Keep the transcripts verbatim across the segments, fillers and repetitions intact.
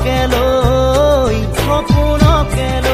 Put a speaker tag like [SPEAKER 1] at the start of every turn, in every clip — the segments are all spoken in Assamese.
[SPEAKER 1] সপোনকে লৈ সপোনকে লৈ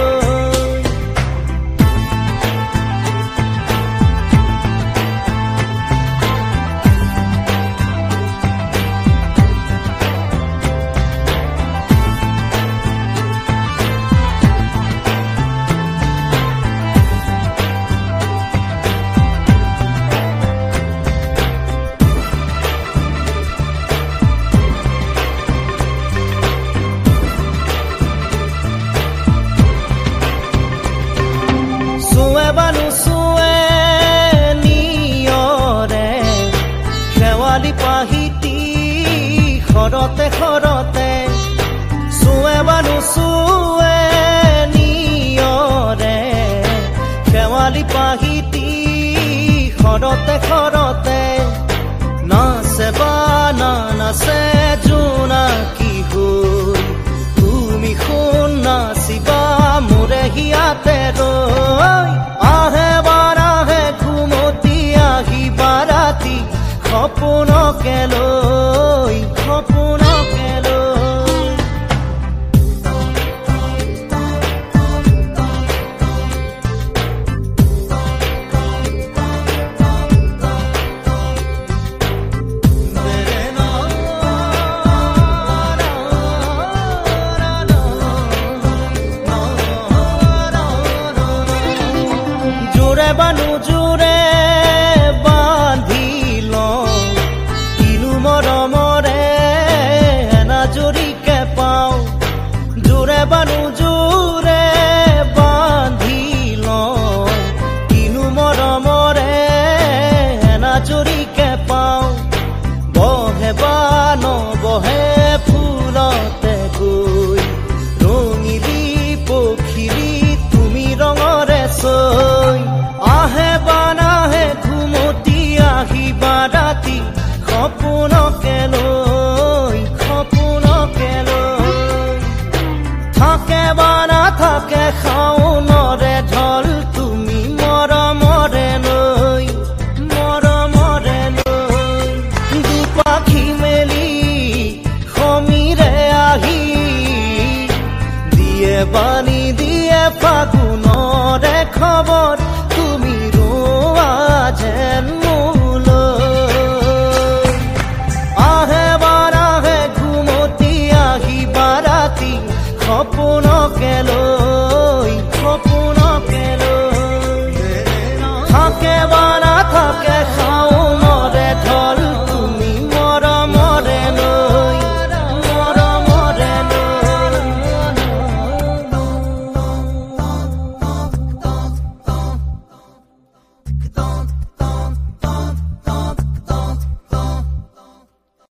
[SPEAKER 1] খৰতে খৰতে চুৱে বানু চুৱে নিয়ৰে শেৱালি পাহিতি খৰতে খৰতে নাচে বা নাচে জোনাকী হৈ তুমি শুন নাচিবা মোৰে হিয়াতে ৰৈ আহে বাৰাহে ঘুমতি আহিবা ৰাতি সপোনকে লৈ সপোনকে লৈ জোৰে বানু জোৰে বান্ধি লওঁ কিনো মৰমৰে এনাজৰিকে পাওঁ জোৰে বানু জোৰে বান্ধি লওঁ কিনো মৰমৰে এনাজৰিকে পাওঁ বহে বা নবহে ফুলতে গৈ ৰঙিলি পখিলি তুমি ৰঙৰে চৈ আহে বানাহে ঘুমতি আহিবা ৰাতি সপোনকে লৈ সপোনকে লৈ থাকে বানা থাকে শাওনৰে ঢল তুমি মৰমৰে লৈ মৰমৰে লৈ দুপাখি মেলি সমীৰে আহি দিয়ে বাণী দিয়ে ফাগুনৰে খবৰ তুমি ৰোৱা যেন মোলৈ আহে বাৰাহে ঘুমতি আহিবা ৰাতি সপোনকে লৈ সপোনকে লৈ থাকে বানা থাকে শাওনৰে ঢল তুমি মৰমৰে লৈ মৰমৰে লৈ